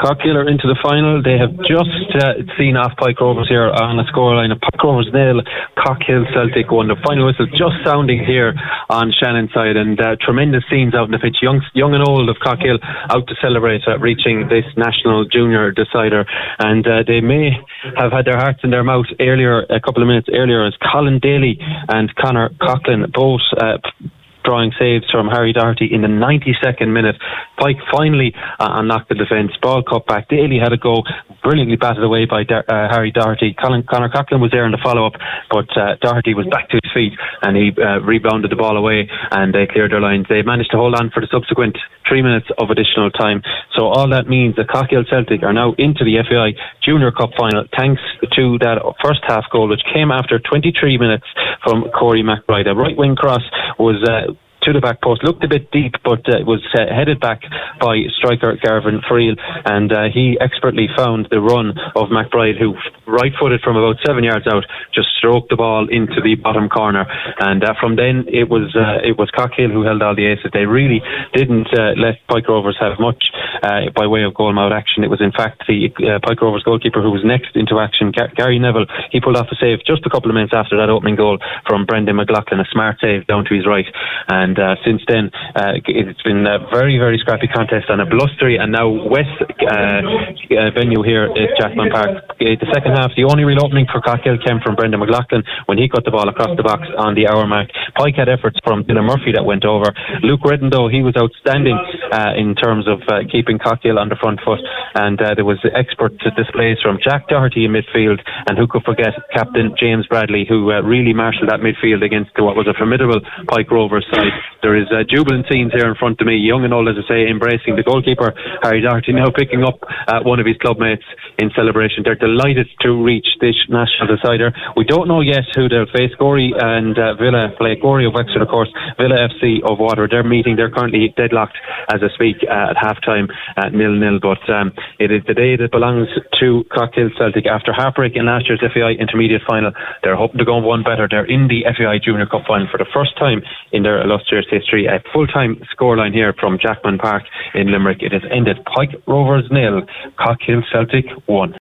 Cockhill are into the final. They have just seen off Pike Rovers here on a scoreline of Pike Rovers 0, Cockhill Celtic 1. The final whistle just sounding here on Shannon side, and tremendous scenes out in the pitch. Young and old of Cockhill out to celebrate reaching this national junior decider, and they may have had their hearts in their mouth a couple of minutes earlier, as Colin Daly and Conor Coughlin both drawing saves from Harry Doherty in the 92nd minute. Pike finally unlocked the defence. Ball cut back. Daly had a go, brilliantly batted away by Harry Doherty. Conor Coughlin was there in the follow-up, but Doherty was back to his feet and he rebounded the ball away, and they cleared their lines. They managed to hold on for the subsequent 3 minutes of additional time. So all that means that Cockhill Celtic are now into the FAI Junior Cup final, thanks to that first half goal, which came after 23 minutes from Corey McBride. A right wing cross was to the back post, looked a bit deep, but was headed back by striker Garvin Friel, and he expertly found the run of McBride, who right-footed from about 7 yards out, just stroked the ball into the bottom corner, and from then it was Cockhill who held all the aces. They really didn't let Pike Rovers have much by way of goal-mouth action. It was in fact the Pike Rovers goalkeeper who was next into action, Gary Neville. He pulled off a save just a couple of minutes after that opening goal from Brendan McLaughlin, a smart save down to his right, and since then it's been a very, very scrappy contest on a blustery and now wet venue here at Jackman Park. The second half, the only real opening for Cockhill came from Brendan McLaughlin when he cut the ball across the box on the hour mark. Pike had efforts from Dylan Murphy that went over. Luke Redden, though, he was outstanding in terms of keeping Cockhill on the front foot, and there was expert displays from Jack Doherty in midfield, and who could forget Captain James Bradley, who really marshalled that midfield against what was a formidable Pike Rovers side. There is jubilant scenes here in front of me, young and old, as I say, embracing the goalkeeper Harry Doherty, now picking up one of his club mates in celebration. They're delighted to reach this national decider. We don't know yet who they'll face. Gorey and Villa play. Gorey of Wexford, of course, Villa FC of Waterford. They're meeting. They're currently deadlocked as I speak at half-time at 0-0, but it is the day that belongs to Cockhill Celtic. After heartbreak in last year's FAI intermediate final, they're hoping to go one better. They're in the FAI Junior Cup final for the first time in their illustrious history. A full-time scoreline here from Jackman Park in Limerick. It has ended Pike Rovers 0, Cockhill Celtic 1.